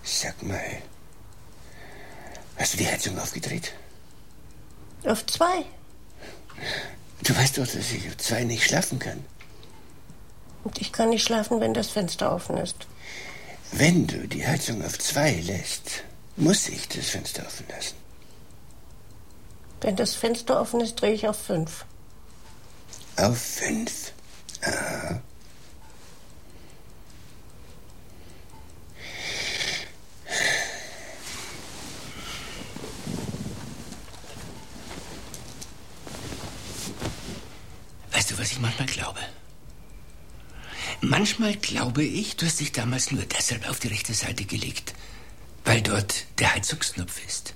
Sag mal, hast du die Heizung aufgedreht? Auf 2. Du weißt doch, dass ich auf 2 nicht schlafen kann. Und ich kann nicht schlafen, wenn das Fenster offen ist. Wenn du die Heizung auf 2 lässt, muss ich das Fenster offen lassen. Wenn das Fenster offen ist, drehe ich auf 5. Auf 5? Aha. Weißt du, was ich manchmal glaube? Manchmal glaube ich, du hast dich damals nur deshalb auf die rechte Seite gelegt, weil dort der Heizungsknopf ist.